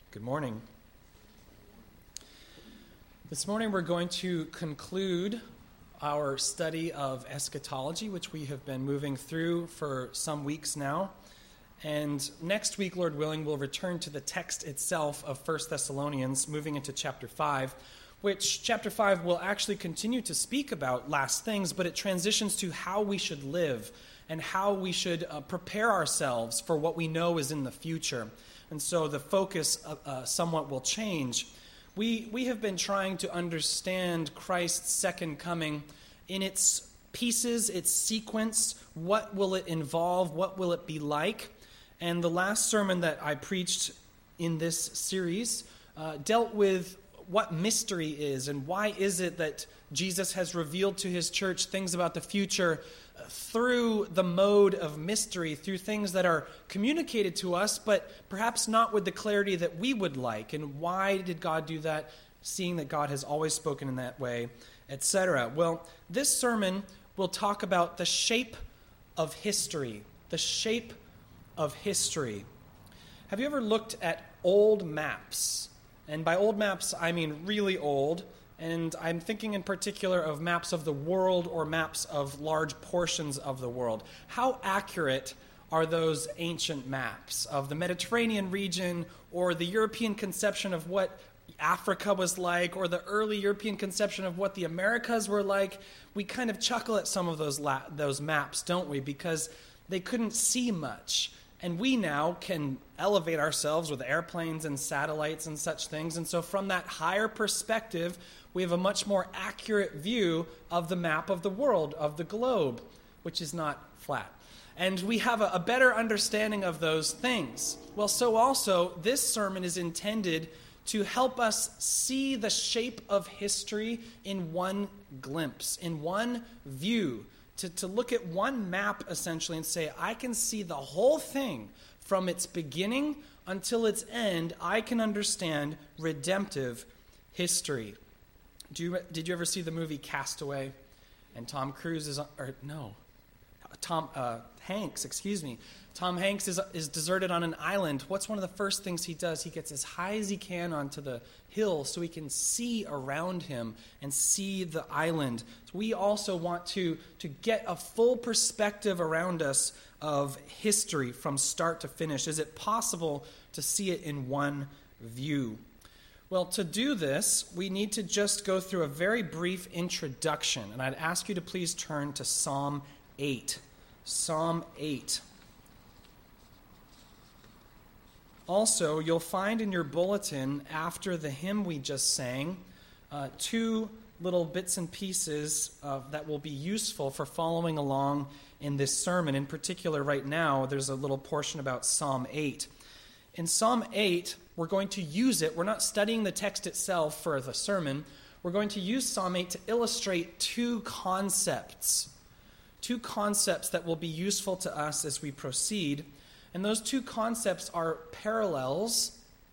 Good morning. This morning we're going to conclude our study of eschatology, which we have been moving through for some weeks now. And next week, Lord willing, we'll return to the text itself of 1 Thessalonians, moving into chapter 5, which chapter 5 will actually continue to speak about last things, but it transitions to how we should live and how we should prepare ourselves for what we know is in the future. And so the focus somewhat will change. We have been trying to understand Christ's second coming in its pieces, its sequence. What will it involve? What will it be like? And the last sermon that I preached in this series dealt with what mystery is and why is it that Jesus has revealed to his church things about the future through the mode of mystery, through things that are communicated to us, but perhaps not with the clarity that we would like. And why did God do that, seeing that God has always spoken in that way, etc. Well, this sermon will talk about the shape of history. The shape of history. Have you ever looked at old maps? And by old maps, I mean really old. And I'm thinking in particular of maps of the world or maps of large portions of the world. How accurate are those ancient maps of the Mediterranean region or the European conception of what Africa was like or the early European conception of what the Americas were like? We kind of chuckle at some of those maps, don't we? Because they couldn't see much. And we now can elevate ourselves with airplanes and satellites and such things. And so from that higher perspective, we have a much more accurate view of the map of the world, of the globe, which is not flat. And we have a better understanding of those things. Well, so also, this sermon is intended to help us see the shape of history in one glimpse, in one view. To look at one map, essentially, and say, I can see the whole thing from its beginning until its end. I can understand redemptive history. Did you ever see the movie Castaway? And Tom Hanks is deserted on an island. What's one of the first things he does? He gets as high as he can onto the hill so he can see around him and see the island. So we also want to get a full perspective around us of history from start to finish. Is it possible to see it in one view? Well, to do this, we need to just go through a very brief introduction. And I'd ask you to please turn to Psalm 8. Psalm 8. Also, you'll find in your bulletin, after the hymn we just sang, two little bits and pieces that will be useful for following along in this sermon. In particular, right now, there's a little portion about Psalm 8. In Psalm 8, we're going to use it. We're not studying the text itself for the sermon. We're going to use Psalm 8 to illustrate two concepts that will be useful to us as we proceed. And those two concepts are parallels,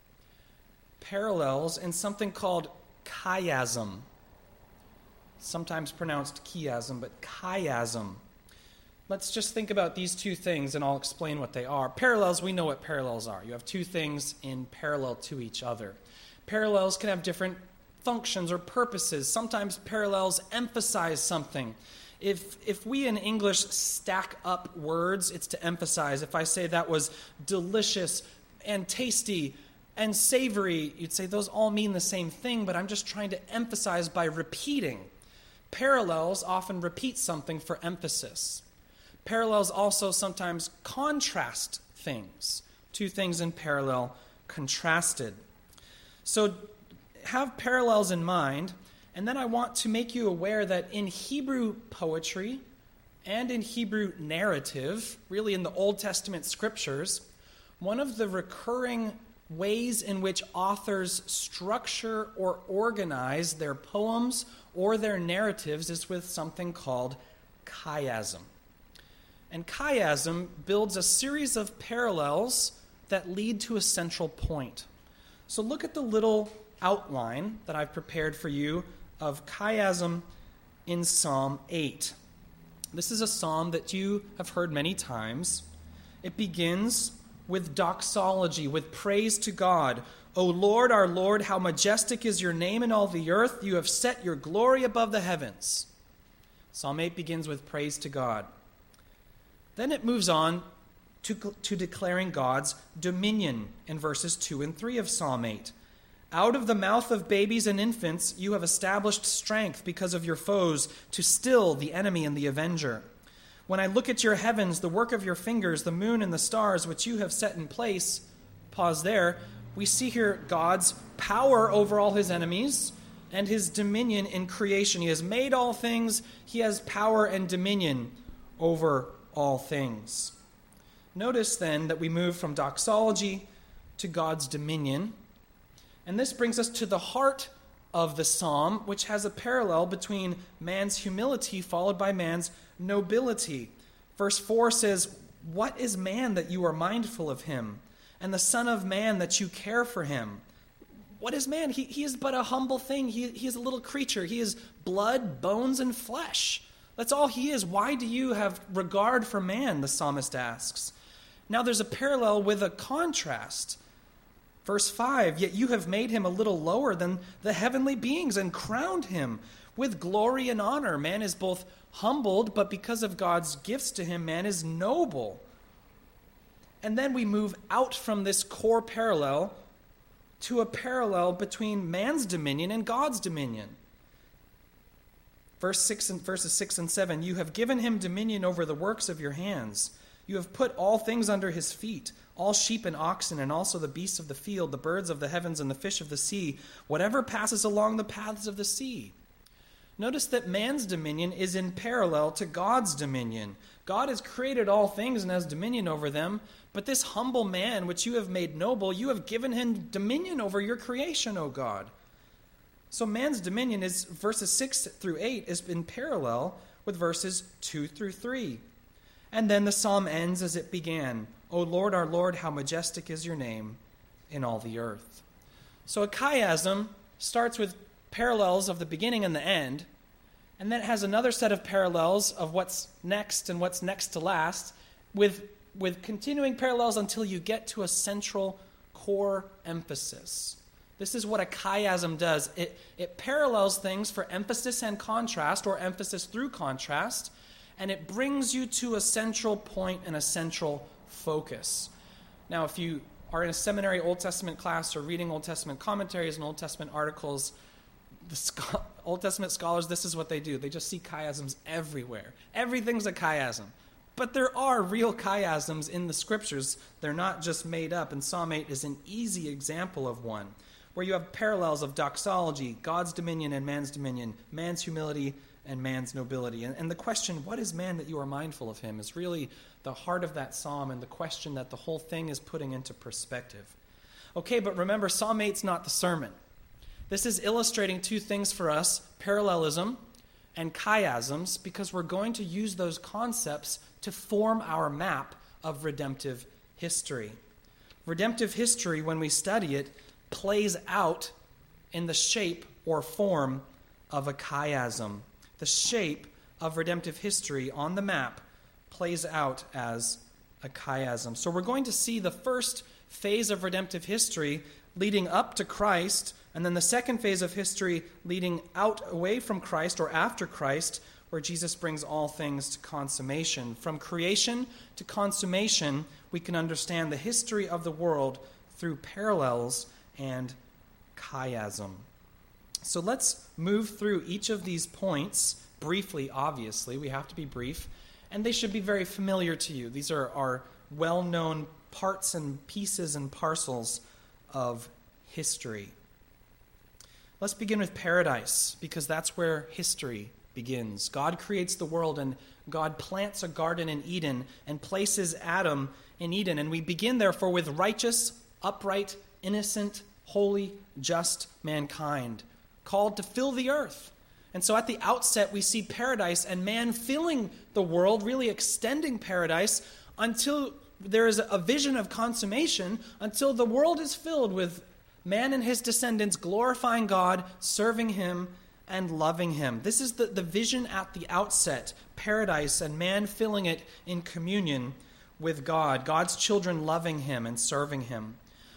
and something called chiasm. Sometimes pronounced chiasm, but chiasm. Let's just think about these two things, and I'll explain what they are. Parallels, we know what parallels are. You have two things in parallel to each other. Parallels can have different functions or purposes. Sometimes parallels emphasize something. If we in English stack up words, it's to emphasize. If I say that was delicious and tasty and savory, you'd say those all mean the same thing, but I'm just trying to emphasize by repeating. Parallels often repeat something for emphasis. Parallels also sometimes contrast things. Two things in parallel contrasted. So have parallels in mind. And then I want to make you aware that in Hebrew poetry and in Hebrew narrative, really in the Old Testament scriptures, one of the recurring ways in which authors structure or organize their poems or their narratives is with something called chiasm. And chiasm builds a series of parallels that lead to a central point. So look at the little outline that I've prepared for you of chiasm in Psalm 8. This is a psalm that you have heard many times. It begins with doxology, with praise to God. O Lord, our Lord, how majestic is your name in all the earth. You have set your glory above the heavens. Psalm 8 begins with praise to God. Then it moves on to declaring God's dominion in verses 2 and 3 of Psalm 8. Out of the mouth of babies and infants you have established strength because of your foes, to still the enemy and the avenger. When I look at your heavens, the work of your fingers, the moon and the stars which you have set in place, pause there, we see here God's power over all his enemies and his dominion in creation. He has made all things. He has power and dominion over all things. Notice then that we move from doxology to God's dominion. And this brings us to the heart of the psalm, which has a parallel between man's humility followed by man's nobility. Verse 4 says, "What is man that you are mindful of him, and the Son of Man that you care for him?" What is man? He is but a humble thing. He is a little creature. He is blood, bones, and flesh. That's all he is. Why do you have regard for man, the psalmist asks. Now there's a parallel with a contrast. Verse 5, "Yet you have made him a little lower than the heavenly beings and crowned him with glory and honor." Man is both humbled, but because of God's gifts to him, man is noble. And then we move out from this core parallel to a parallel between man's dominion and God's dominion. Verses 6 and 7, "You have given him dominion over the works of your hands. You have put all things under his feet, all sheep and oxen, and also the beasts of the field, the birds of the heavens, and the fish of the sea, whatever passes along the paths of the sea." Notice that man's dominion is in parallel to God's dominion. God has created all things and has dominion over them, but this humble man, which you have made noble, you have given him dominion over your creation, O God. So man's dominion is, verses 6 through 8, is in parallel with verses 2 through 3. And then the psalm ends as it began. "O Lord, our Lord, how majestic is your name in all the earth." So a chiasm starts with parallels of the beginning and the end, and then it has another set of parallels of what's next and what's next to last, with continuing parallels until you get to a central core emphasis. This is what a chiasm does. It parallels things for emphasis and contrast, or emphasis through contrast, and it brings you to a central point and a central focus. Now, if you are in a seminary Old Testament class or reading Old Testament commentaries and Old Testament articles, the Old Testament scholars, this is what they do. They just see chiasms everywhere. Everything's a chiasm. But there are real chiasms in the scriptures. They're not just made up, and Psalm 8 is an easy example of one, where you have parallels of doxology, God's dominion and man's dominion, man's humility and man's nobility. And the question, what is man that you are mindful of him, is really the heart of that psalm and the question that the whole thing is putting into perspective. Okay, but remember, Psalm 8's not the sermon. This is illustrating two things for us, parallelism and chiasms, because we're going to use those concepts to form our map of redemptive history. Redemptive history, when we study it, plays out in the shape or form of a chiasm. The shape of redemptive history on the map plays out as a chiasm. So we're going to see the first phase of redemptive history leading up to Christ, and then the second phase of history leading out away from Christ or after Christ, where Jesus brings all things to consummation. From creation to consummation, we can understand the history of the world through parallels and chiasm. So let's move through each of these points briefly, obviously. We have to be brief, and they should be very familiar to you. These are our well-known parts and pieces and parcels of history. Let's begin with paradise, because that's where history begins. God creates the world, and God plants a garden in Eden and places Adam in Eden. And we begin, therefore, with righteous, upright, innocent, holy, just mankind, called to fill the earth. And so at the outset, we see paradise and man filling the world, really extending paradise until there is a vision of consummation, until the world is filled with man and his descendants glorifying God, serving him, and loving him. This is the vision at the outset, paradise and man filling it in communion with God, God's children loving him and serving him.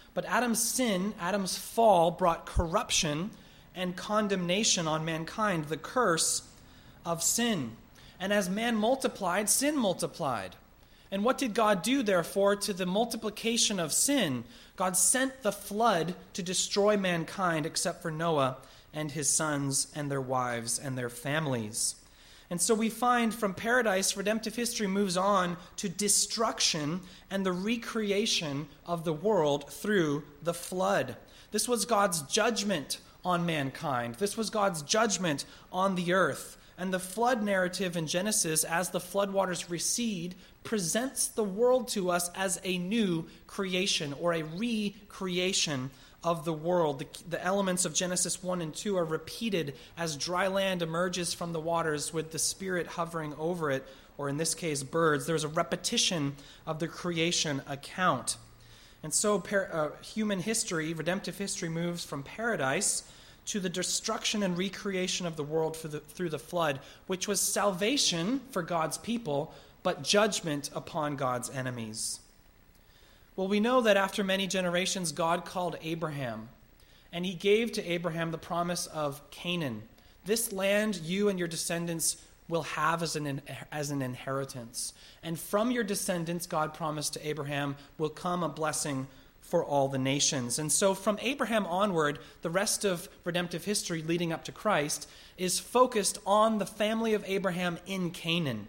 But Adam's sin, Adam's fall, brought corruption and condemnation on mankind, the curse of sin. And as man multiplied, sin multiplied. And what did God do, therefore, to the multiplication of sin? God sent the flood to destroy mankind, except for Noah and his sons and their wives and their families. And so we find from paradise, redemptive history moves on to destruction and the recreation of the world through the flood. This was God's judgment on mankind. This was God's judgment on the earth. And the flood narrative in Genesis, as the floodwaters recede, presents the world to us as a new creation or a recreation of the world. The elements of Genesis 1 and 2 are repeated as dry land emerges from the waters with the Spirit hovering over it, or in this case, birds. There's a repetition of the creation account. And so human history, redemptive history, moves from paradise to the destruction and recreation of the world through the flood, which was salvation for God's people, but judgment upon God's enemies. Well, we know that after many generations, God called Abraham, and he gave to Abraham the promise of Canaan. This land you and your descendants will have as an inheritance. And from your descendants, God promised to Abraham, will come a blessing for all the nations. And so from Abraham onward, the rest of redemptive history leading up to Christ is focused on the family of Abraham in Canaan.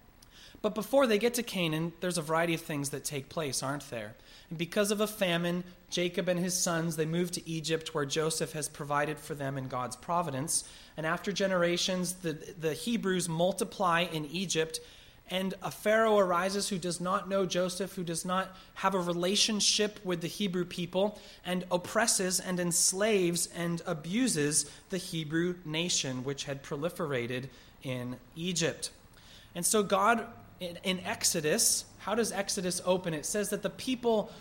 But before they get to Canaan, there's a variety of things that take place, aren't there? And because of a famine, Jacob and his sons, they move to Egypt, where Joseph has provided for them in God's providence. And after generations, the Hebrews multiply in Egypt, and a Pharaoh arises who does not know Joseph, who does not have a relationship with the Hebrew people, and oppresses and enslaves and abuses the Hebrew nation, which had proliferated in Egypt. And so God, in Exodus, how does Exodus open? It says that the people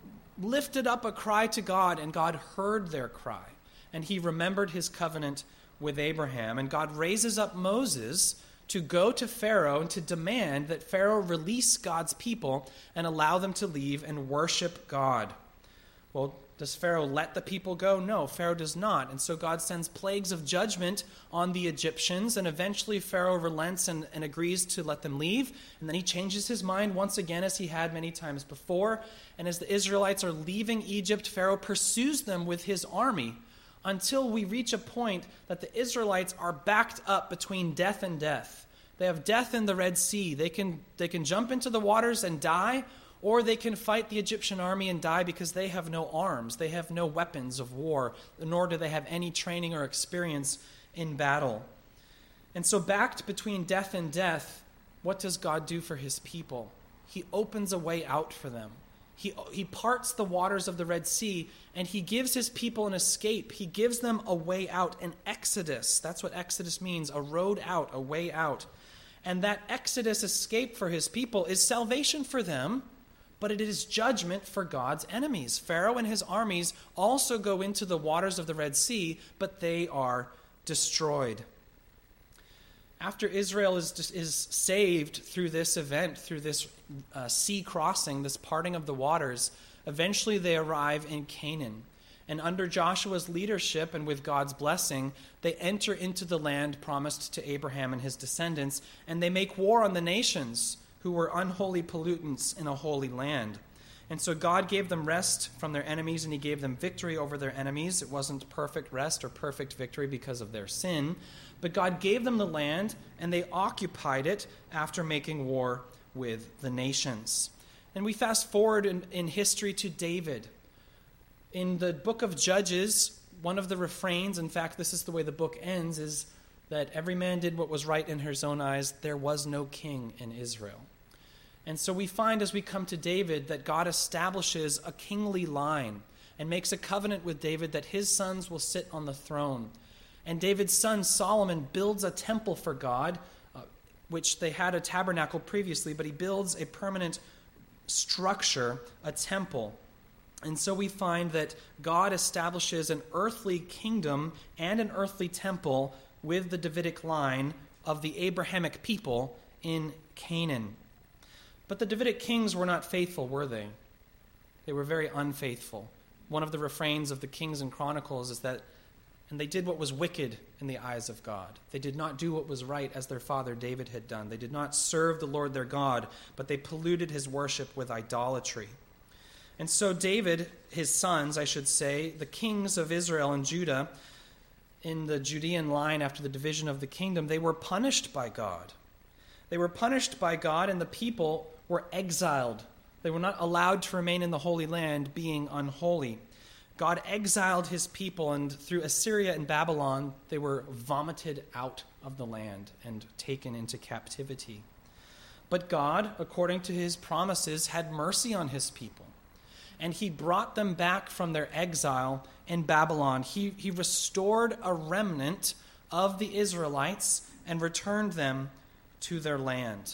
lifted up a cry to God, and God heard their cry, and he remembered his covenant with Abraham. And God raises up Moses to go to Pharaoh and to demand that Pharaoh release God's people and allow them to leave and worship God. Well, does Pharaoh let the people go? No, Pharaoh does not. And so God sends plagues of judgment on the Egyptians, and eventually Pharaoh relents and agrees to let them leave. And then he changes his mind once again, as he had many times before. And as the Israelites are leaving Egypt, Pharaoh pursues them with his army until we reach a point that the Israelites are backed up between death and death. They have death in the Red Sea. They can jump into the waters and die, or they can fight the Egyptian army and die because they have no arms. They have no weapons of war, nor do they have any training or experience in battle. And so backed between death and death, what does God do for his people? He opens a way out for them. He parts the waters of the Red Sea, and he gives his people an escape. He gives them a way out, an exodus. That's what exodus means, a road out, a way out. And that exodus escape for his people is salvation for them, but it is judgment for God's enemies. Pharaoh and his armies also go into the waters of the Red Sea, but they are destroyed. After Israel is saved through this event, through this sea crossing, this parting of the waters, eventually they arrive in Canaan. And under Joshua's leadership and with God's blessing, they enter into the land promised to Abraham and his descendants, and they make war on the nations who were unholy pollutants in a holy land. And so God gave them rest from their enemies, and he gave them victory over their enemies. It wasn't perfect rest or perfect victory because of their sin, but God gave them the land, and they occupied it after making war with the nations. And we fast forward in history to David. In the book of Judges, one of the refrains, in fact, this is the way the book ends, is that every man did what was right in his own eyes. There was no king in Israel. And so we find as we come to David that God establishes a kingly line and makes a covenant with David that his sons will sit on the throne. And David's son Solomon builds a temple for God, which they had a tabernacle previously, but he builds a permanent structure, a temple. And so we find that God establishes an earthly kingdom and an earthly temple with the Davidic line of the Abrahamic people in Canaan. But the Davidic kings were not faithful, were they? They were very unfaithful. one of the refrains of the Kings and Chronicles is that, and they did what was wicked in the eyes of God. They did not do what was right as their father David had done. They did not serve the Lord their God, but they polluted his worship with idolatry. And so David, his sons, I should say, the kings of Israel and Judah, in the Judean line after the division of the kingdom, they were punished by God. They were punished by God, and the people were exiled. They were not allowed to remain in the Holy Land, being unholy. God exiled his people, and through Assyria and Babylon, they were vomited out of the land and taken into captivity. But God, according to his promises, had mercy on his people, and he brought them back from their exile in Babylon. He restored a remnant of the Israelites and returned them to their land.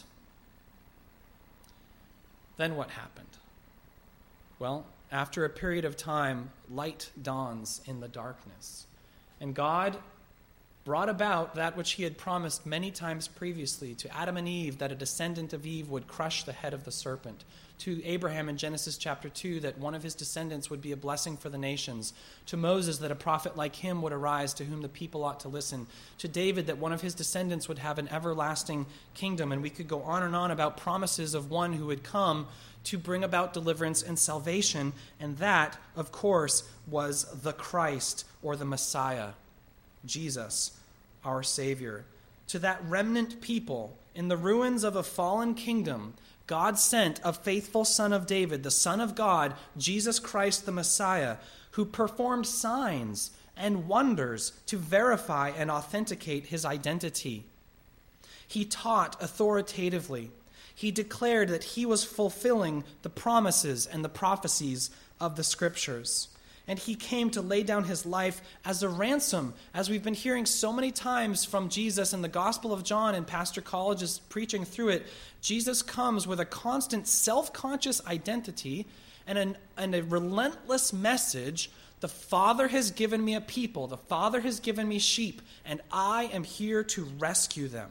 Then what happened? Well, after a period of time, light dawns in the darkness. And God brought about that which he had promised many times previously to Adam and Eve, that a descendant of Eve would crush the head of the serpent. To Abraham in Genesis chapter 2, that one of his descendants would be a blessing for the nations. To Moses, that a prophet like him would arise to whom the people ought to listen. To David, that one of his descendants would have an everlasting kingdom. And we could go on and on about promises of one who would come to bring about deliverance and salvation. And that, of course, was the Christ, or the Messiah, Jesus, our Savior. To that remnant people in the ruins of a fallen kingdom, God sent a faithful son of David, the Son of God, Jesus Christ the Messiah, who performed signs and wonders to verify and authenticate his identity. He taught authoritatively. He declared that he was fulfilling the promises and the prophecies of the Scriptures. And he came to lay down his life as a ransom, as we've been hearing so many times from Jesus in the Gospel of John, and Pastor College is preaching through it. Jesus comes with a constant self-conscious identity and a relentless message. The Father has given me a people. The Father has given me sheep, and I am here to rescue them.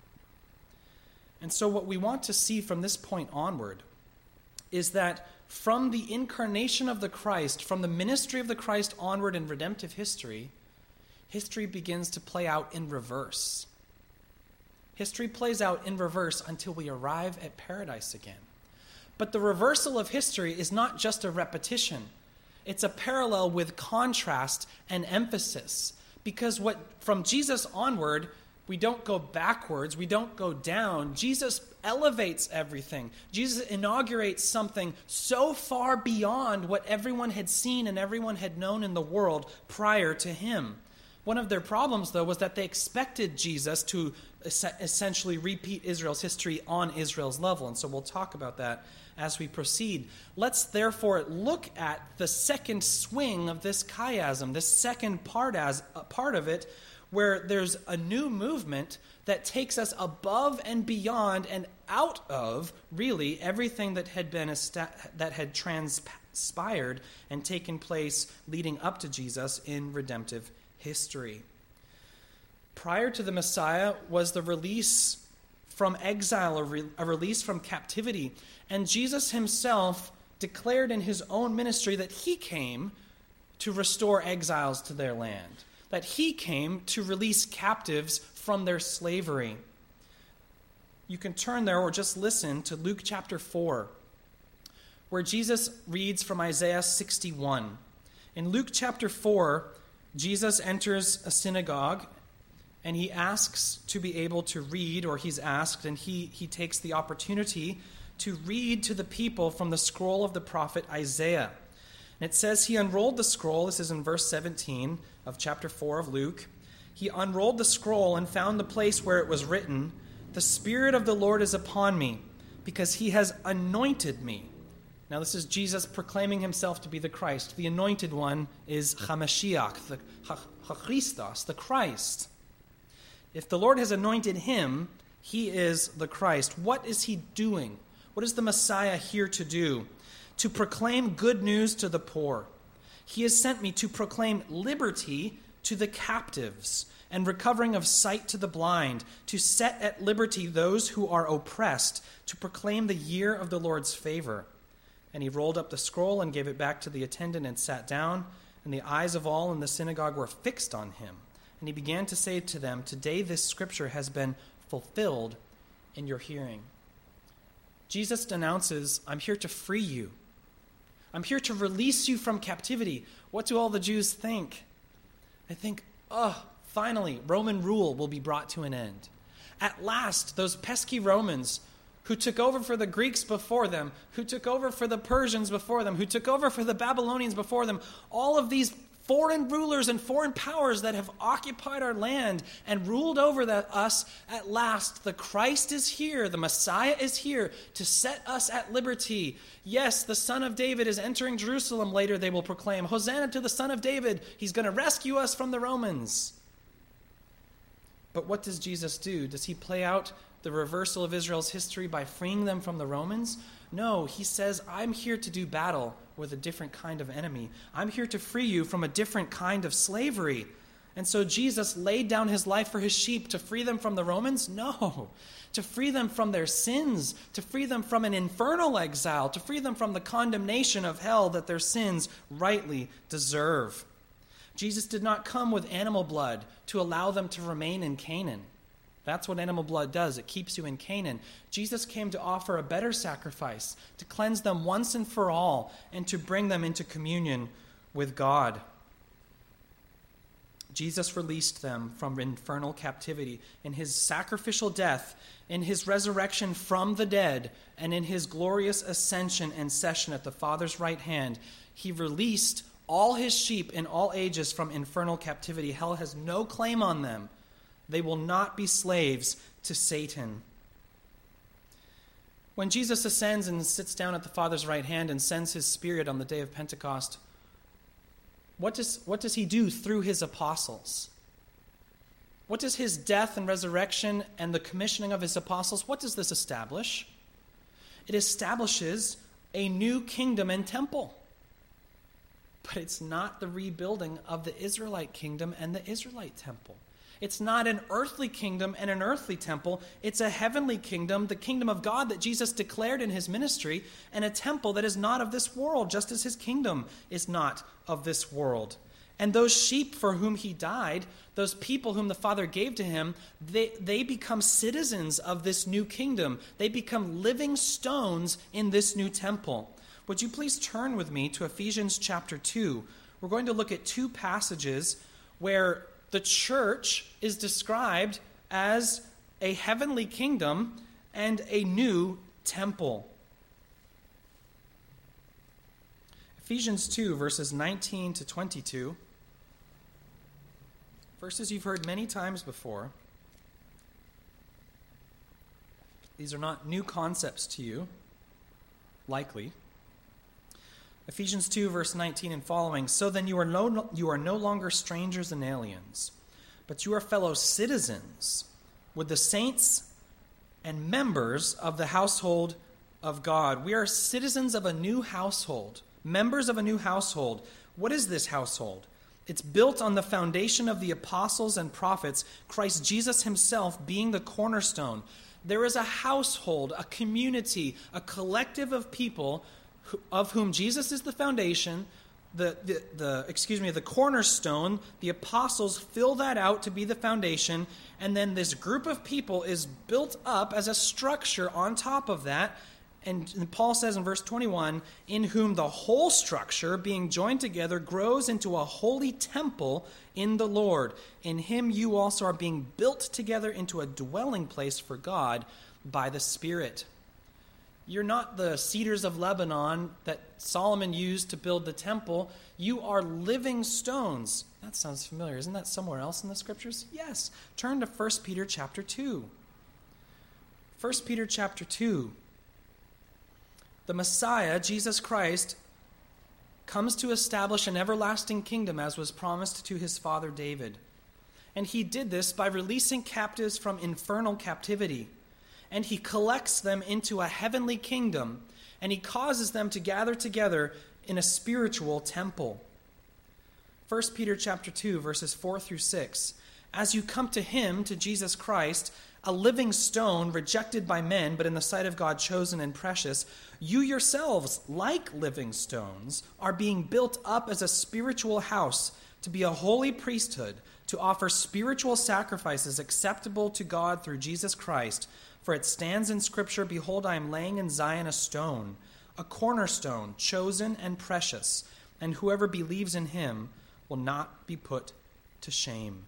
And so what we want to see from this point onward is that from the incarnation of the Christ, from the ministry of the Christ onward in redemptive history, history begins to play out in reverse. History plays out in reverse until we arrive at paradise again. But the reversal of history is not just a repetition. It's a parallel with contrast and emphasis. Because from Jesus onward, we don't go backwards, we don't go down. Jesus elevates everything. Jesus inaugurates something so far beyond what everyone had seen and everyone had known in the world prior to him. One of their problems, though, was that they expected Jesus to essentially repeat Israel's history on Israel's level. And so we'll talk about that as we proceed. Let's therefore look at the second swing of this chiasm, this second part of it, where there's a new movement that takes us above and beyond and out of, really, everything that had been that had transpired and taken place leading up to Jesus in redemptive history. Prior to the Messiah was the release from exile, a release from captivity. And Jesus himself declared in his own ministry that he came to restore exiles to their land, that he came to release captives from their slavery. You can turn there or just listen to Luke chapter 4, where Jesus reads from Isaiah 61. In Luke chapter 4, Jesus enters a synagogue, and he asks to be able to read, or he's asked, and he takes the opportunity to read to the people from the scroll of the prophet Isaiah. And it says he unrolled the scroll. This is in verse 17 of chapter 4 of Luke. He unrolled the scroll and found the place where it was written, "The Spirit of the Lord is upon me, because he has anointed me." Now this is Jesus proclaiming himself to be the Christ. The anointed one is HaMashiach, the HaChristos, the Christ. If the Lord has anointed him, he is the Christ. What is he doing? What is the Messiah here to do? To proclaim good news to the poor. He has sent me to proclaim liberty to the captives and recovering of sight to the blind, to set at liberty those who are oppressed, to proclaim the year of the Lord's favor. And he rolled up the scroll and gave it back to the attendant and sat down. And the eyes of all in the synagogue were fixed on him. And he began to say to them, "Today this scripture has been fulfilled in your hearing." Jesus announces, "I'm here to free you. I'm here to release you from captivity." What do all the Jews think? They think, finally, Roman rule will be brought to an end. At last, those pesky Romans who took over for the Greeks before them, who took over for the Persians before them, who took over for the Babylonians before them, all of these foreign rulers and foreign powers that have occupied our land and ruled over us, at last, the Christ is here, the Messiah is here to set us at liberty. Yes, the Son of David is entering Jerusalem later, they will proclaim, "Hosanna to the Son of David. He's going to rescue us from the Romans." But what does Jesus do? Does he play out the reversal of Israel's history by freeing them from the Romans? No, he says, "I'm here to do battle with a different kind of enemy. I'm here to free you from a different kind of slavery." And so Jesus laid down his life for his sheep to free them from the Romans? No, to free them from their sins, to free them from an infernal exile, to free them from the condemnation of hell that their sins rightly deserve. Jesus did not come with animal blood to allow them to remain in Canaan. That's what animal blood does. It keeps you in Canaan. Jesus came to offer a better sacrifice, to cleanse them once and for all, and to bring them into communion with God. Jesus released them from infernal captivity in his sacrificial death, in his resurrection from the dead, and in his glorious ascension and session at the Father's right hand. He released all his sheep in all ages from infernal captivity. Hell has no claim on them. They will not be slaves to Satan. When Jesus ascends and sits down at the Father's right hand and sends his Spirit on the day of Pentecost, what does he do through his apostles? What does his death and resurrection and the commissioning of his apostles, what does this establish? It establishes a new kingdom and temple. But it's not the rebuilding of the Israelite kingdom and the Israelite temple. It's not an earthly kingdom and an earthly temple. It's a heavenly kingdom, the kingdom of God that Jesus declared in his ministry, and a temple that is not of this world, just as his kingdom is not of this world. And those sheep for whom he died, those people whom the Father gave to him, they become citizens of this new kingdom. They become living stones in this new temple. Would you please turn with me to Ephesians chapter 2? We're going to look at two passages where the church is described as a heavenly kingdom and a new temple. Ephesians 2, verses 19 to 22. Verses you've heard many times before. These are not new concepts to you, likely. Ephesians 2, verse 19 and following. "So then you are no longer strangers and aliens, but you are fellow citizens with the saints and members of the household of God." We are citizens of a new household, members of a new household. What is this household? It's built on the foundation of the apostles and prophets, Christ Jesus himself being the cornerstone. There is a household, a community, a collective of people of whom Jesus is the foundation, the cornerstone. The apostles fill that out to be the foundation, and then this group of people is built up as a structure on top of that. And Paul says in verse 21, "In whom the whole structure, being joined together, grows into a holy temple in the Lord. In him you also are being built together into a dwelling place for God by the Spirit." You're not the cedars of Lebanon that Solomon used to build the temple. You are living stones. That sounds familiar. Isn't that somewhere else in the scriptures? Yes. Turn to 1 Peter chapter 2. 1 Peter chapter 2. The Messiah, Jesus Christ, comes to establish an everlasting kingdom as was promised to his father David. And he did this by releasing captives from infernal captivity. And he collects them into a heavenly kingdom, and he causes them to gather together in a spiritual temple. 1 Peter chapter 2, verses 4 through 6. "As you come to him, to Jesus Christ, a living stone rejected by men, but in the sight of God chosen and precious, you yourselves, like living stones, are being built up as a spiritual house to be a holy priesthood, to offer spiritual sacrifices acceptable to God through Jesus Christ. For it stands in Scripture, behold, I am laying in Zion a stone, a cornerstone, chosen and precious, and whoever believes in him will not be put to shame.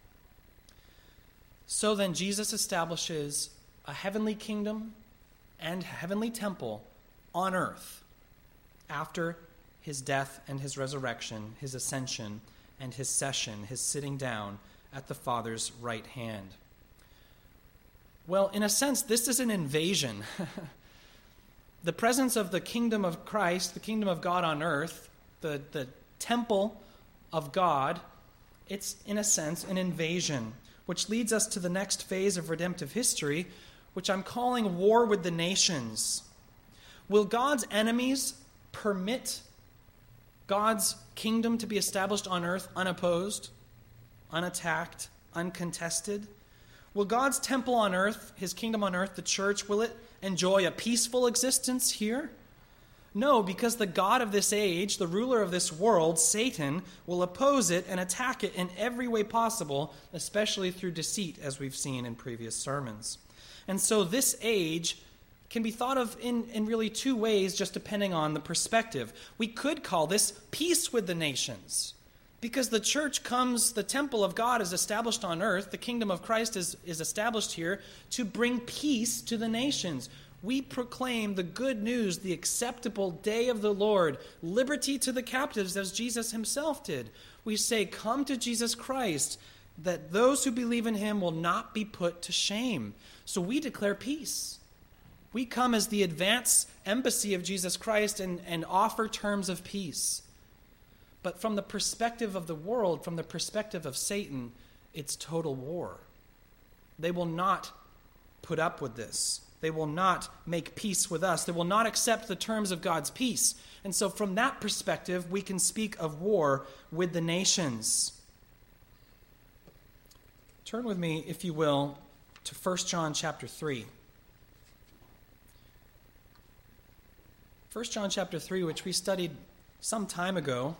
So then Jesus establishes a heavenly kingdom and heavenly temple on earth after his death and his resurrection, his ascension and his session, his sitting down at the Father's right hand. Well, in a sense, this is an invasion. The presence of the kingdom of Christ, the kingdom of God on earth, the temple of God, it's in a sense an invasion, which leads us to the next phase of redemptive history, which I'm calling war with the nations. Will God's enemies permit God's kingdom to be established on earth unopposed, unattacked, uncontested? Will God's temple on earth, his kingdom on earth, the church, will it enjoy a peaceful existence here? No, because the God of this age, the ruler of this world, Satan, will oppose it and attack it in every way possible, especially through deceit, as we've seen in previous sermons. And so this age can be thought of in really two ways, just depending on the perspective. We could call this peace with the nations, because the church comes, the temple of God is established on earth, the kingdom of Christ is established here to bring peace to the nations. We proclaim the good news, the acceptable day of the Lord, liberty to the captives, as Jesus himself did. We say, come to Jesus Christ, that those who believe in him will not be put to shame. So we declare peace. We come as the advance embassy of Jesus Christ and offer terms of peace. But from the perspective of the world, from the perspective of Satan, it's total war. They will not put up with this. They will not make peace with us. They will not accept the terms of God's peace. And so from that perspective, we can speak of war with the nations. Turn with me, if you will, to 1 John chapter 3. 1 John chapter 3, which we studied some time ago,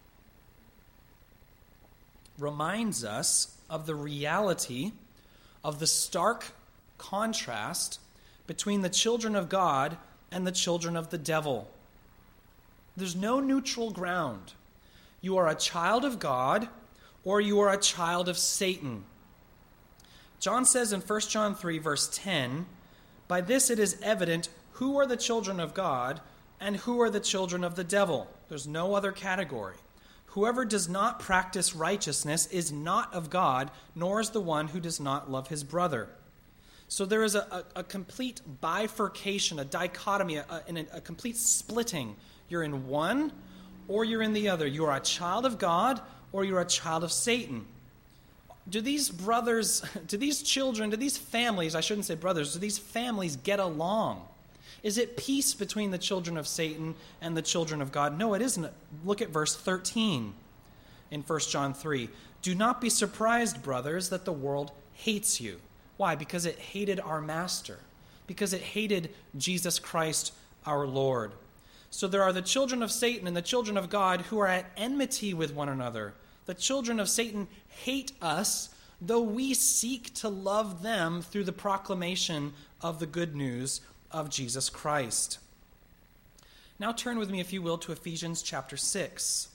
reminds us of the reality of the stark contrast between the children of God and the children of the devil. There's no neutral ground. You are a child of God or you are a child of Satan. John says in 1 John 3, verse 10, by this it is evident who are the children of God and who are the children of the devil. There's no other category. Whoever does not practice righteousness is not of God, nor is the one who does not love his brother. So there is a complete bifurcation, a dichotomy, a complete splitting. You're in one or you're in the other. You are a child of God or you're a child of Satan. Do these brothers, do these children, do these families, I shouldn't say brothers, do these families get along? Is it peace between the children of Satan and the children of God? No, it isn't. Look at verse 13 in 1 John 3. Do not be surprised, brothers, that the world hates you. Why? Because it hated our master. Because it hated Jesus Christ, our Lord. So there are the children of Satan and the children of God who are at enmity with one another. The children of Satan hate us, though we seek to love them through the proclamation of the good news of Jesus Christ. Now turn with me, if you will, to Ephesians chapter 6.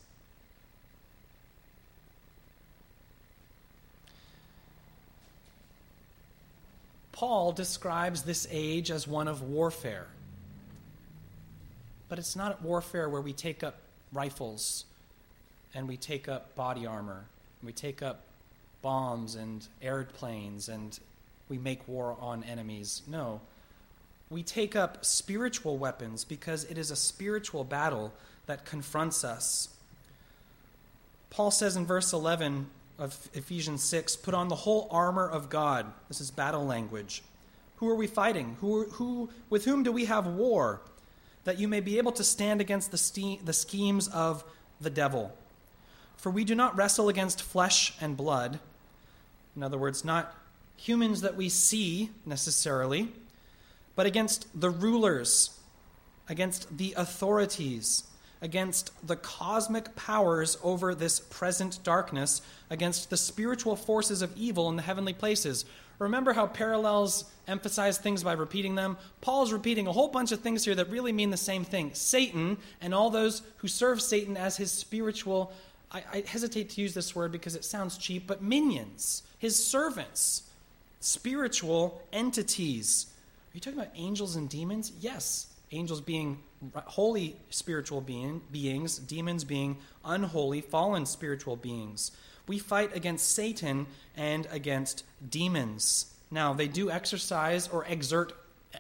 Paul describes this age as one of warfare. But it's not warfare where we take up rifles and we take up body armor, and we take up bombs and airplanes and we make war on enemies. No. We take up spiritual weapons because it is a spiritual battle that confronts us. Paul says in verse 11 of Ephesians 6, put on the whole armor of God. This is battle language. Who are we fighting? With whom do we have war? That you may be able to stand against the schemes of the devil. For we do not wrestle against flesh and blood. In other words, not humans that we see necessarily, but against the rulers, against the authorities, against the cosmic powers over this present darkness, against the spiritual forces of evil in the heavenly places. Remember how parallels emphasize things by repeating them? Paul's repeating a whole bunch of things here that really mean the same thing. Satan and all those who serve Satan as his spiritual, I hesitate to use this word because it sounds cheap, but minions, his servants, spiritual entities. Are you talking about angels and demons? Yes. Angels being holy spiritual beings, demons being unholy, fallen spiritual beings. We fight against Satan and against demons. Now, they do exercise or exert,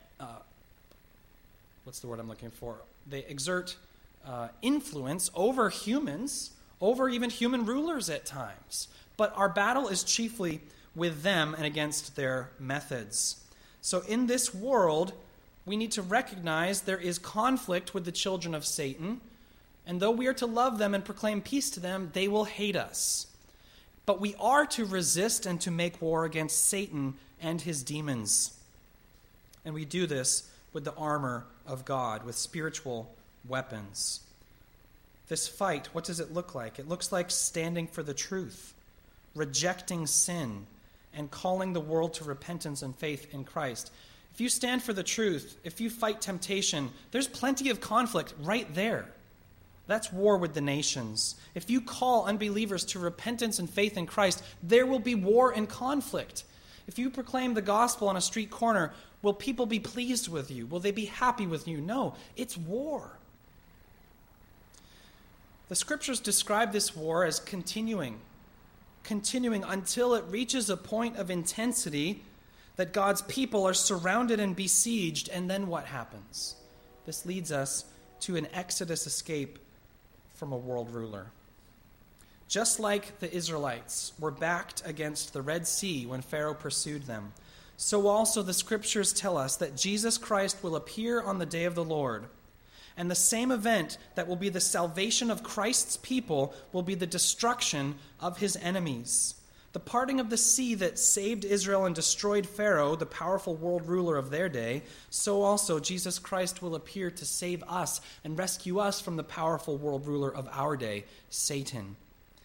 what's the word I'm looking for? They exert influence over humans, over even human rulers at times. But our battle is chiefly with them and against their methods. So in this world, we need to recognize there is conflict with the children of Satan, and though we are to love them and proclaim peace to them, they will hate us. But we are to resist and to make war against Satan and his demons. And we do this with the armor of God, with spiritual weapons. This fight, what does it look like? It looks like standing for the truth, rejecting sin, and calling the world to repentance and faith in Christ. If you stand for the truth, if you fight temptation, there's plenty of conflict right there. That's war with the nations. If you call unbelievers to repentance and faith in Christ, there will be war and conflict. If you proclaim the gospel on a street corner, will people be pleased with you? Will they be happy with you? No, it's war. The scriptures describe this war as continuing until it reaches a point of intensity that God's people are surrounded and besieged, and then what happens? This leads us to an Exodus escape from a world ruler. Just like the Israelites were backed against the Red Sea when Pharaoh pursued them, so also the scriptures tell us that Jesus Christ will appear on the day of the Lord. And the same event that will be the salvation of Christ's people will be the destruction of his enemies. The parting of the sea that saved Israel and destroyed Pharaoh, the powerful world ruler of their day, so also Jesus Christ will appear to save us and rescue us from the powerful world ruler of our day, Satan.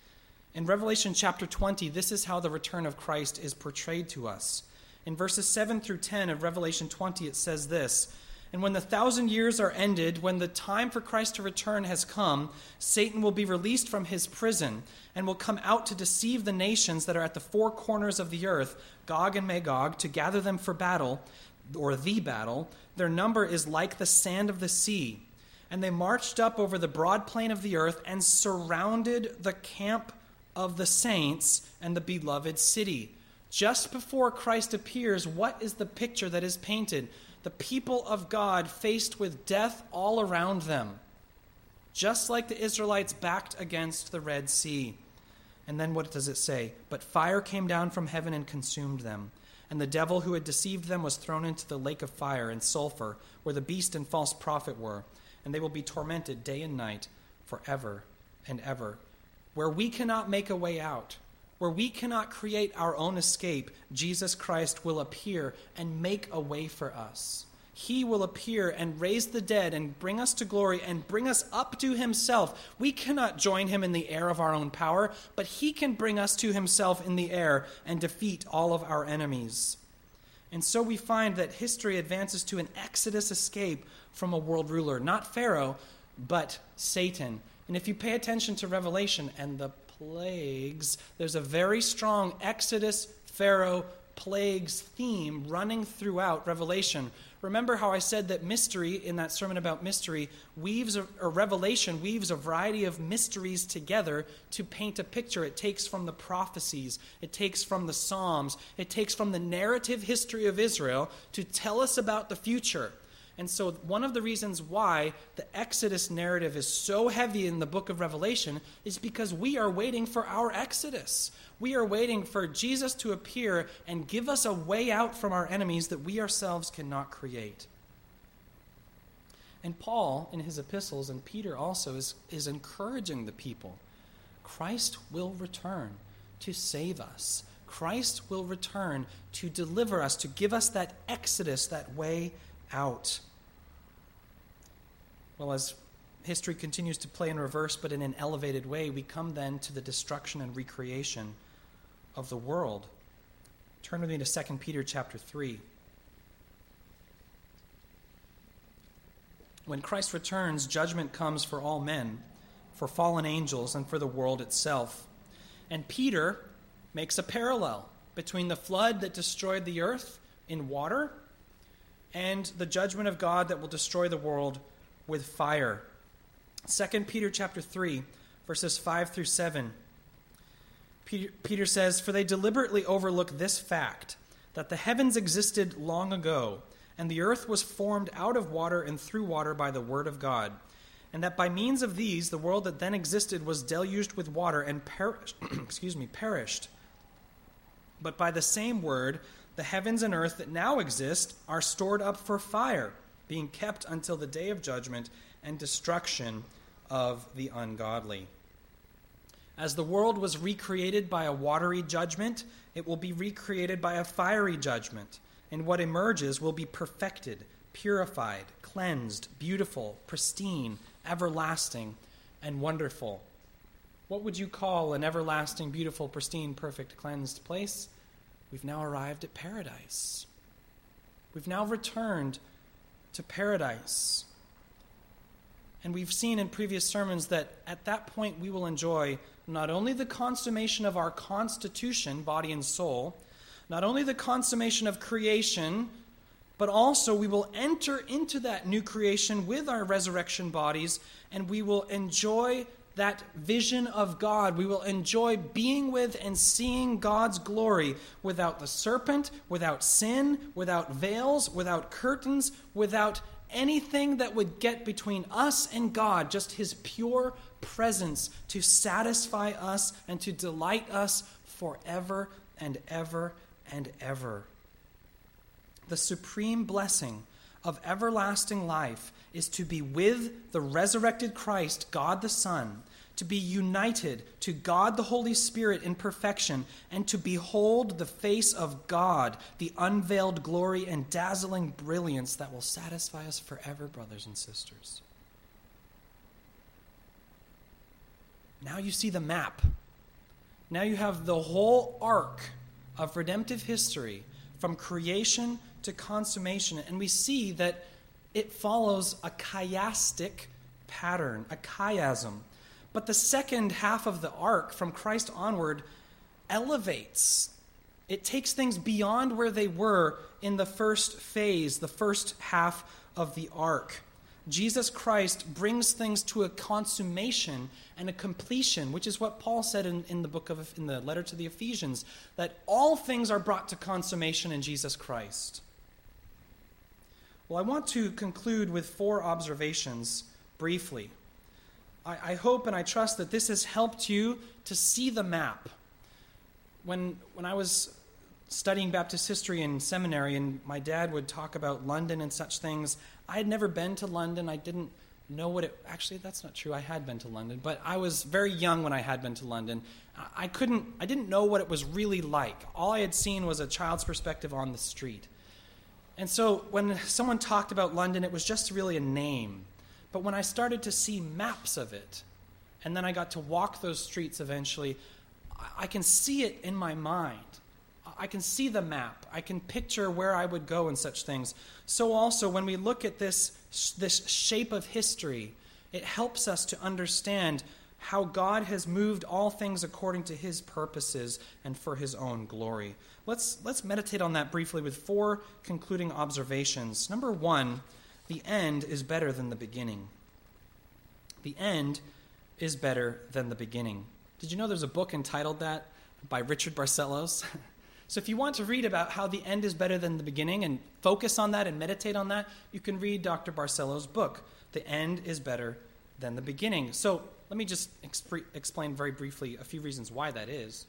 In Revelation chapter 20, this is how the return of Christ is portrayed to us. In verses 7 through 10 of Revelation 20, it says this: "And when the 1,000 years are ended, when the time for Christ to return has come, Satan will be released from his prison and will come out to deceive the nations that are at the four corners of the earth, Gog and Magog, to gather them for battle, or the battle. Their number is like the sand of the sea. And they marched up over the broad plain of the earth and surrounded the camp of the saints and the beloved city." Just before Christ appears, what is the picture that is painted? The people of God faced with death all around them, just like the Israelites backed against the Red Sea. And then what does it say? "But fire came down from heaven and consumed them. And the devil who had deceived them was thrown into the lake of fire and sulfur, where the beast and false prophet were. And they will be tormented day and night forever and ever." Where we cannot make a way out, where we cannot create our own escape, Jesus Christ will appear and make a way for us. He will appear and raise the dead and bring us to glory and bring us up to himself. We cannot join him in the air of our own power, but he can bring us to himself in the air and defeat all of our enemies. And so we find that history advances to an Exodus escape from a world ruler, not Pharaoh, but Satan. And if you pay attention to Revelation and the plagues, there's a very strong Exodus, Pharaoh, plagues theme running throughout Revelation. Remember how I said that mystery, in that sermon about mystery, Revelation weaves a variety of mysteries together to paint a picture. It takes from the prophecies, it takes from the Psalms, it takes from the narrative history of Israel to tell us about the future. And so one of the reasons why the Exodus narrative is so heavy in the book of Revelation is because we are waiting for our Exodus. We are waiting for Jesus to appear and give us a way out from our enemies that we ourselves cannot create. And Paul, in his epistles, and Peter also, is encouraging the people. Christ will return to save us, Christ will return to deliver us, to give us that exodus, that way out. Well, as history continues to play in reverse, but in an elevated way, we come then to the destruction and recreation of the world. Turn with me to 2 Peter chapter 3. When Christ returns, judgment comes for all men, for fallen angels, and for the world itself. And Peter makes a parallel between the flood that destroyed the earth in water and the judgment of God that will destroy the world with fire. 2 Peter chapter 3, verses 5 through 7. Peter says, "For they deliberately overlook this fact, that the heavens existed long ago, and the earth was formed out of water and through water by the word of God, and that by means of these the world that then existed was deluged with water and perished. But by the same word, the heavens and earth that now exist are stored up for fire, being kept until the day of judgment and destruction of the ungodly." As the world was recreated by a watery judgment, it will be recreated by a fiery judgment. And what emerges will be perfected, purified, cleansed, beautiful, pristine, everlasting, and wonderful. What would you call an everlasting, beautiful, pristine, perfect, cleansed place? We've now arrived at paradise. We've now returned to paradise. And we've seen in previous sermons that at that point we will enjoy not only the consummation of our constitution, body and soul, not only the consummation of creation, but also we will enter into that new creation with our resurrection bodies, and we will enjoy that vision of God. We will enjoy being with and seeing God's glory without the serpent, without sin, without veils, without curtains, without anything that would get between us and God, just his pure presence to satisfy us and to delight us forever and ever and ever. The supreme blessing of everlasting life is to be with the resurrected Christ, God the Son, to be united to God the Holy Spirit in perfection, and to behold the face of God, the unveiled glory and dazzling brilliance that will satisfy us forever, brothers and sisters. Now you see the map. Now you have the whole arc of redemptive history from creation to consummation, and we see that it follows a chiastic pattern, a chiasm. But the second half of the arc, from Christ onward, elevates. It takes things beyond where they were in the first phase, the first half of the arc. Jesus Christ brings things to a consummation and a completion, which is what Paul said in the letter to the Ephesians, that all things are brought to consummation in Jesus Christ. Well, I want to conclude with 4 observations briefly. I hope and I trust that this has helped you to see the map. When I was studying Baptist history in seminary and my dad would talk about London and such things, I had never been to London. I didn't know what it... Actually, that's not true. I had been to London, but I was very young when I had been to London. I didn't know what it was really like. All I had seen was a child's perspective on the street. And so when someone talked about London, it was just really a name. But when I started to see maps of it, and then I got to walk those streets eventually, I can see it in my mind. I can see the map. I can picture where I would go and such things. So also, when we look at this shape of history, it helps us to understand how God has moved all things according to his purposes and for his own glory. Let's meditate on that briefly with 4 concluding observations. Number 1, the end is better than the beginning. The end is better than the beginning. Did you know there's a book entitled that by Richard Barcellos? So if you want to read about how the end is better than the beginning and focus on that and meditate on that, you can read Dr. Barcellos' book, The End is Better Than the Beginning. So let me just explain very briefly a few reasons why that is,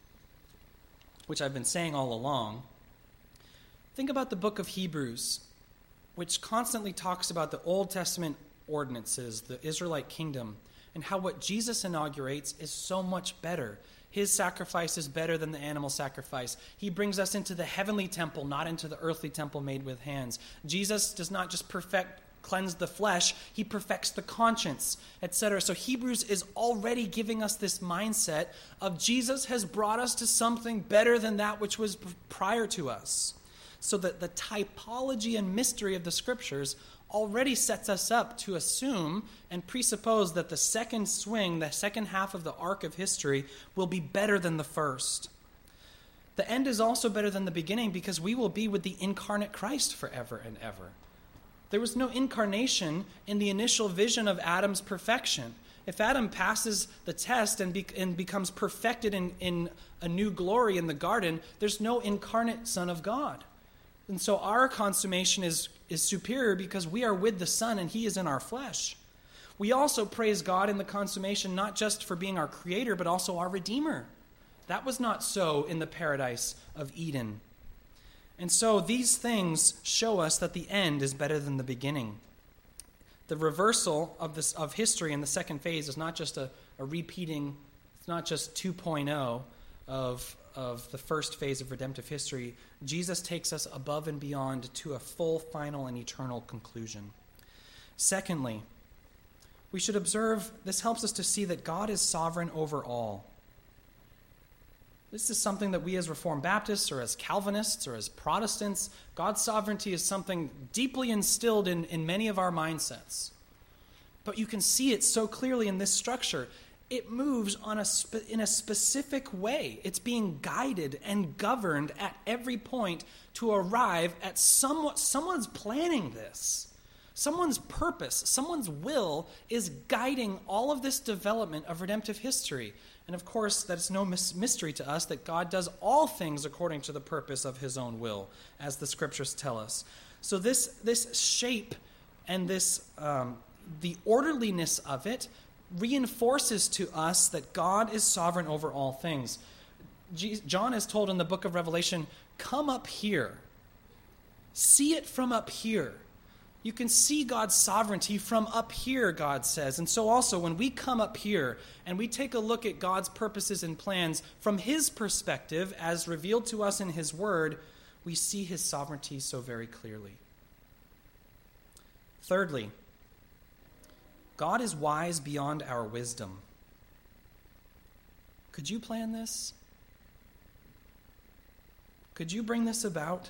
which I've been saying all along. Think about the book of Hebrews, which constantly talks about the Old Testament ordinances, the Israelite kingdom. and how what Jesus inaugurates is so much better. His sacrifice is better than the animal sacrifice. He brings us into the heavenly temple, not into the earthly temple made with hands. Jesus does not just cleanse the flesh, he perfects the conscience, etc. So Hebrews is already giving us this mindset of Jesus has brought us to something better than that which was prior to us. So that the typology and mystery of the Scriptures already sets us up to assume and presuppose that the second swing, the second half of the arc of history, will be better than the first. The end is also better than the beginning because we will be with the incarnate Christ forever and ever. There was no incarnation in the initial vision of Adam's perfection. If Adam passes the test and becomes perfected in a new glory in the garden, there's no incarnate Son of God. And so our consummation is superior because we are with the Son and he is in our flesh. We also praise God in the consummation not just for being our creator, but also our Redeemer. That was not so in the paradise of Eden. And so these things show us that the end is better than the beginning. The reversal of history in the second phase is not just a repeating, it's not just 2.0 of the first phase of redemptive history. Jesus takes us above and beyond to a full, final, and eternal conclusion. Secondly, we should observe, this helps us to see that God is sovereign over all. This is something that we as Reformed Baptists or as Calvinists or as Protestants, God's sovereignty is something deeply instilled in many of our mindsets. But you can see it so clearly in this structure. It moves in a specific way. It's being guided and governed at every point to arrive at someone's planning this. Someone's purpose, someone's will is guiding all of this development of redemptive history. And of course, that's no mystery to us that God does all things according to the purpose of his own will, as the Scriptures tell us. So this shape and the orderliness of it reinforces to us that God is sovereign over all things. John is told in the book of Revelation, come up here. See it from up here. You can see God's sovereignty from up here, God says. And so also when we come up here and we take a look at God's purposes and plans from his perspective as revealed to us in his word, we see his sovereignty so very clearly. Thirdly, God is wise beyond our wisdom. Could you plan this? Could you bring this about?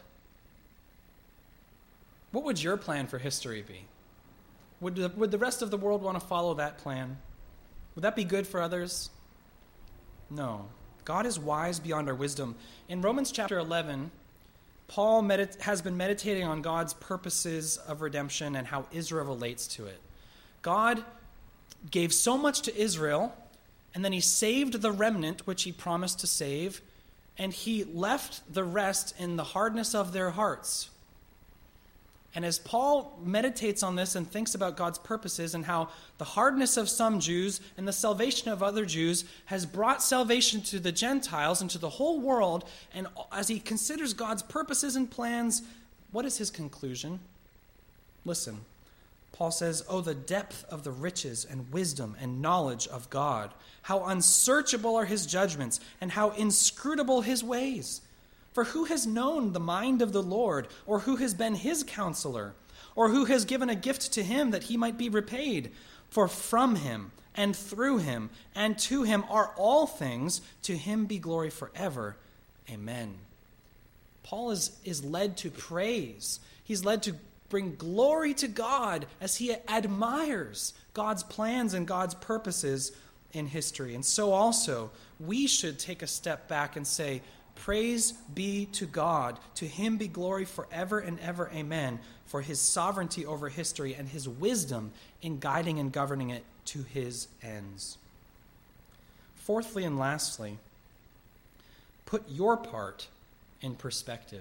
What would your plan for history be? Would the rest of the world want to follow that plan? Would that be good for others? No. God is wise beyond our wisdom. In Romans chapter 11, Paul has been meditating on God's purposes of redemption and how Israel relates to it. God gave so much to Israel, and then he saved the remnant, which he promised to save, and he left the rest in the hardness of their hearts. And as Paul meditates on this and thinks about God's purposes and how the hardness of some Jews and the salvation of other Jews has brought salvation to the Gentiles and to the whole world, and as he considers God's purposes and plans, what is his conclusion? Listen, Paul says, "Oh, the depth of the riches and wisdom and knowledge of God! How unsearchable are his judgments and how inscrutable his ways! For who has known the mind of the Lord, or who has been his counselor, or who has given a gift to him that he might be repaid? For from him and through him and to him are all things. To him be glory forever. Amen." Paul is led to praise. He's led to bring glory to God as he admires God's plans and God's purposes in history. And so also, we should take a step back and say, praise be to God. To him be glory forever and ever. Amen. For his sovereignty over history and his wisdom in guiding and governing it to his ends. Fourthly and lastly, put your part in perspective.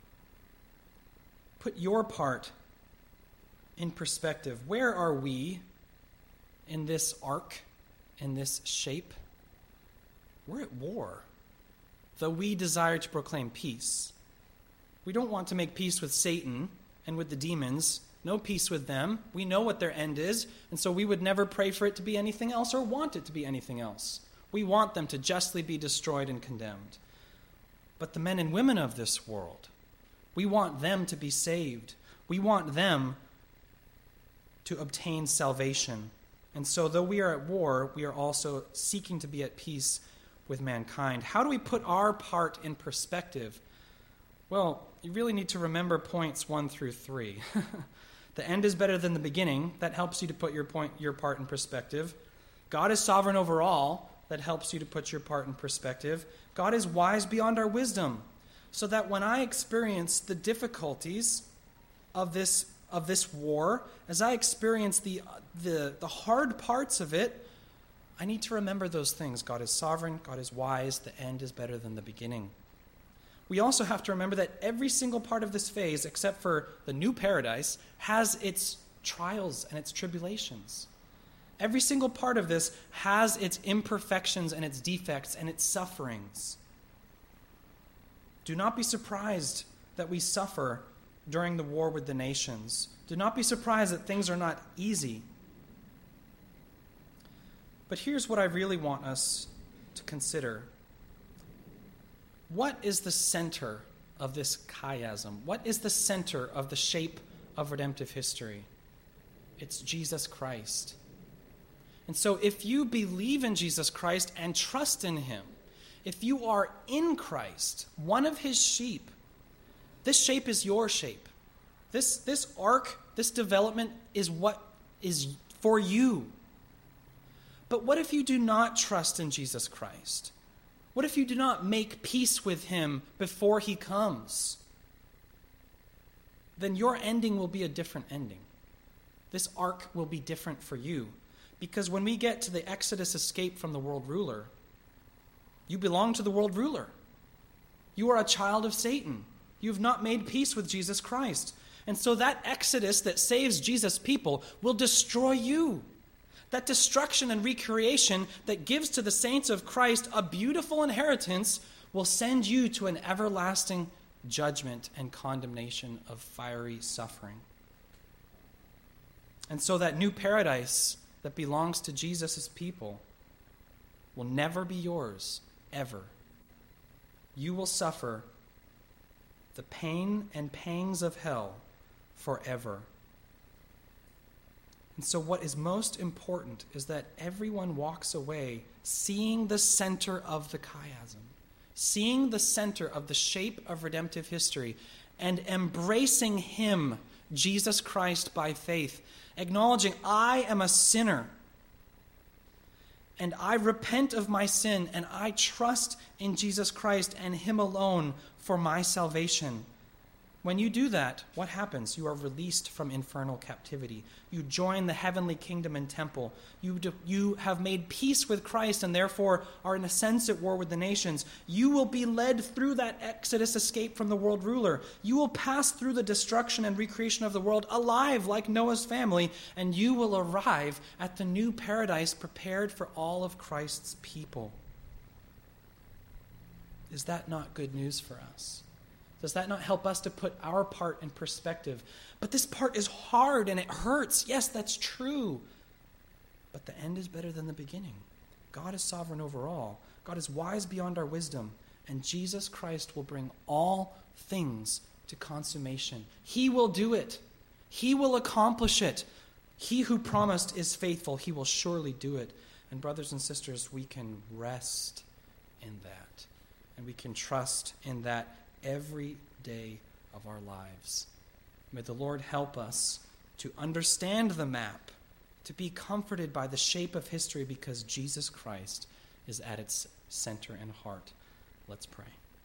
Put your part in perspective. Where are we in this arc, in this shape? We're at war. Though we desire to proclaim peace. We don't want to make peace with Satan and with the demons no peace with them. We know what their end is, and so we would never pray for it to be anything else or want it to be anything else. We want them to justly be destroyed and condemned. But the men and women of this world, we want them to be saved. We want them to obtain salvation. And so though we are at war, we are also seeking to be at peace with mankind. How do we put our part in perspective? Well, you really need to remember points 1 through 3. The end is better than the beginning. That helps you to put your part in perspective. God is sovereign over all. That helps you to put your part in perspective. God is wise beyond our wisdom, so that when I experience the difficulties of this war, as I experience the hard parts of it, I need to remember those things. God is sovereign, God is wise, the end is better than the beginning. We also have to remember that every single part of this phase, except for the new paradise, has its trials and its tribulations. Every single part of this has its imperfections and its defects and its sufferings. Do not be surprised that we suffer during the war with the nations. Do not be surprised that things are not easy. But here's what I really want us to consider. What is the center of this chiasm? What is the center of the shape of redemptive history? It's Jesus Christ. And so if you believe in Jesus Christ and trust in him, if you are in Christ, one of his sheep, this shape is your shape. This arc, this development is what is for you. But what if you do not trust in Jesus Christ? What if you do not make peace with him before he comes? Then your ending will be a different ending. This arc will be different for you. Because when we get to the Exodus escape from the world ruler, you belong to the world ruler. You are a child of Satan. You have not made peace with Jesus Christ. And so that Exodus that saves Jesus' people will destroy you. That destruction and recreation that gives to the saints of Christ a beautiful inheritance will send you to an everlasting judgment and condemnation of fiery suffering. And so that new paradise that belongs to Jesus' people will never be yours, ever. You will suffer the pain and pangs of hell forever. And so what is most important is that everyone walks away seeing the center of the chiasm, seeing the center of the shape of redemptive history, and embracing him, Jesus Christ, by faith, acknowledging, I am a sinner, and I repent of my sin, and I trust in Jesus Christ and him alone for my salvation. When you do that, what happens? You are released from infernal captivity. You join the heavenly kingdom and temple. You have made peace with Christ and therefore are in a sense at war with the nations. You will be led through that Exodus escape from the world ruler. You will pass through the destruction and recreation of the world alive like Noah's family, and you will arrive at the new paradise prepared for all of Christ's people. Is that not good news for us? Does that not help us to put our part in perspective? But this part is hard and it hurts. Yes, that's true. But the end is better than the beginning. God is sovereign over all. God is wise beyond our wisdom. And Jesus Christ will bring all things to consummation. He will do it. He will accomplish it. He who promised is faithful. He will surely do it. And brothers and sisters, we can rest in that. And we can trust in that every day of our lives. May the Lord help us to understand the map, to be comforted by the shape of history because Jesus Christ is at its center and heart. Let's pray.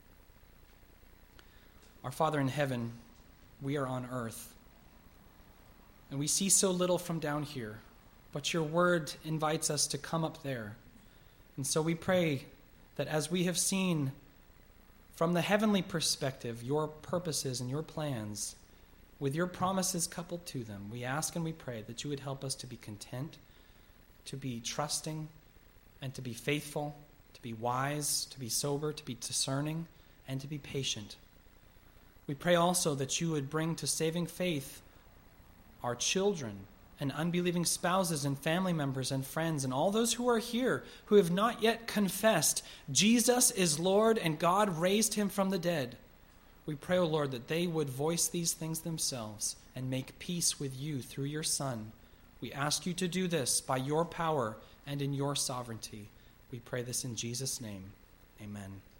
Our Father in heaven, we are on earth, and we see so little from down here, but your word invites us to come up there. And so we pray that as we have seen from the heavenly perspective, your purposes and your plans, with your promises coupled to them, we ask and we pray that you would help us to be content, to be trusting, and to be faithful, to be wise, to be sober, to be discerning, and to be patient. We pray also that you would bring to saving faith our children, and unbelieving spouses and family members and friends, and all those who are here who have not yet confessed Jesus is Lord and God raised him from the dead. We pray, O Lord, that they would voice these things themselves and make peace with you through your Son. We ask you to do this by your power and in your sovereignty. We pray this in Jesus' name. Amen.